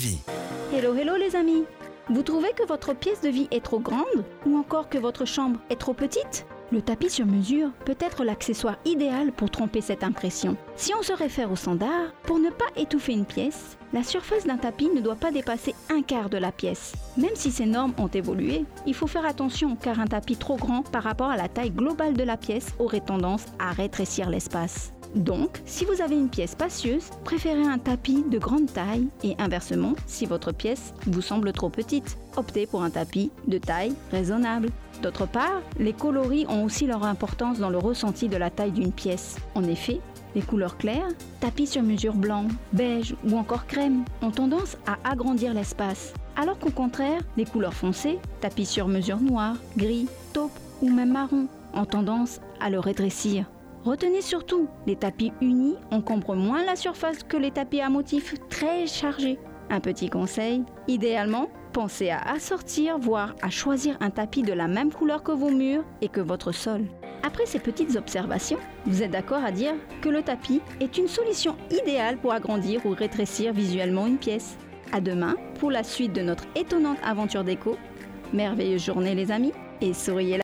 vie. Hello, hello les amis! Vous trouvez que votre pièce de vie est trop grande ou encore que votre chambre est trop petite? Le tapis sur mesure peut être l'accessoire idéal pour tromper cette impression. Si on se réfère au standard, pour ne pas étouffer une pièce, la surface d'un tapis ne doit pas dépasser un quart de la pièce. Même si ces normes ont évolué, il faut faire attention car un tapis trop grand par rapport à la taille globale de la pièce aurait tendance à rétrécir l'espace. Donc, si vous avez une pièce spacieuse, préférez un tapis de grande taille et inversement, si votre pièce vous semble trop petite, optez pour un tapis de taille raisonnable. D'autre part, les coloris ont aussi leur importance dans le ressenti de la taille d'une pièce. En effet, les couleurs claires, tapis sur mesure blanc, beige ou encore crème, ont tendance à agrandir l'espace. Alors qu'au contraire, les couleurs foncées, tapis sur mesure noir, gris, taupe ou même marron, ont tendance à le rétrécir. Retenez surtout, les tapis unis encombrent moins la surface que les tapis à motifs très chargés. Un petit conseil, idéalement, pensez à assortir, voire à choisir un tapis de la même couleur que vos murs et que votre sol. Après ces petites observations, vous êtes d'accord à dire que le tapis est une solution idéale pour agrandir ou rétrécir visuellement une pièce. À demain pour la suite de notre étonnante aventure déco. Merveilleuse journée les amis et souriez